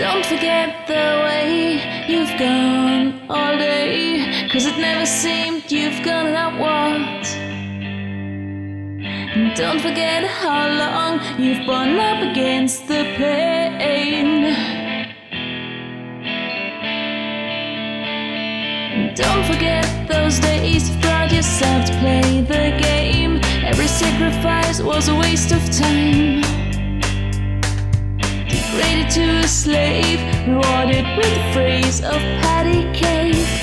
Don't forget the way you've gone all day, 'cause it never seemed you've gone without what. And don't forget how long you've borne up against the pain. And don't forget those days you've brought yourself to play the game. Every sacrifice was a waste of time. Degraded to a slave, rewarded with the phrase of patty cake.